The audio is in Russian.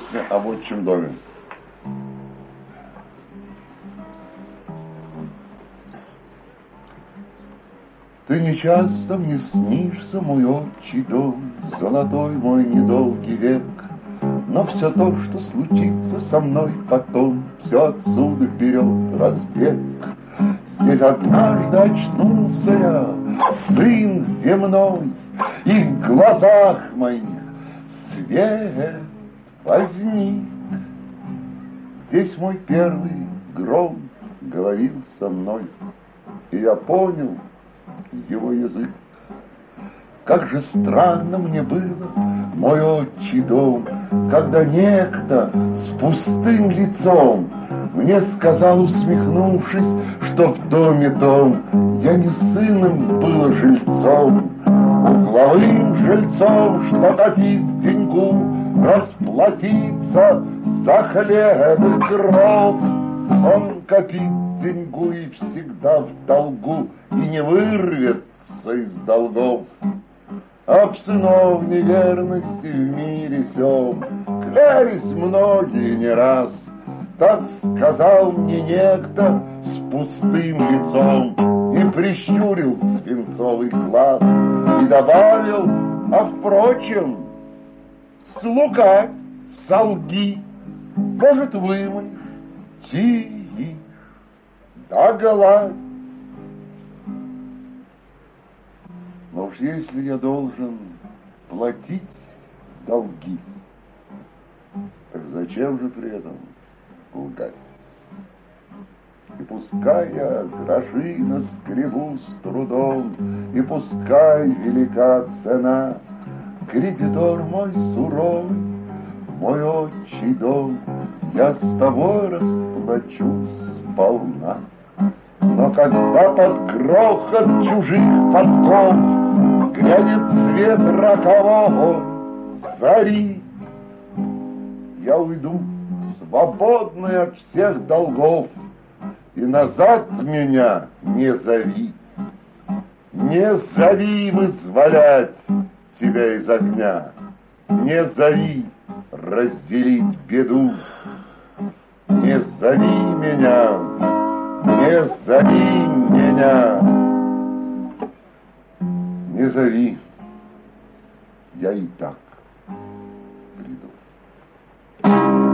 Песня об отчим доме. Ты нечасто мне снишься, мой отчий дом, золотой мой недолгий век. Но все то, что случится со мной потом, все отсюда вперед разбег. Здесь однажды очнулся я, сын земной, и в глазах моих свет возник. Здесь мой первый гром говорил со мной, и я понял его язык. Как же странно мне было, мой отчий дом, когда некто с пустым лицом мне сказал, усмехнувшись, что в доме том я не сыном был, а жильцом. Угловым жильцом, что копит деньгу, расплатиться за хлеб и кров. Он копит деньгу и всегда в долгу, и не вырвется из долгов. Об сынов неверности в мире сём клялись многие не раз. Так сказал мне некто с пустым лицом и прищурил свинцовый глаз и добавил: а впрочем, слукавь, солги, может, вымоешь, тихий, да гладь. Но уж если я должен платить долги, так зачем же при этом лгать? И пускай я гроши наскребу с трудом, и пускай велика цена, кредитор мой суровый, мой отчий дом, я с тобой расплачусь сполна. Но когда под грохот чужих подков глянет свет рокового зари, я уйду свободный от всех долгов, и назад меня не зови. Не зови вызволять тебя из огня, не зови разделить беду. Не зови меня, не зови меня, не зови, я и так приду.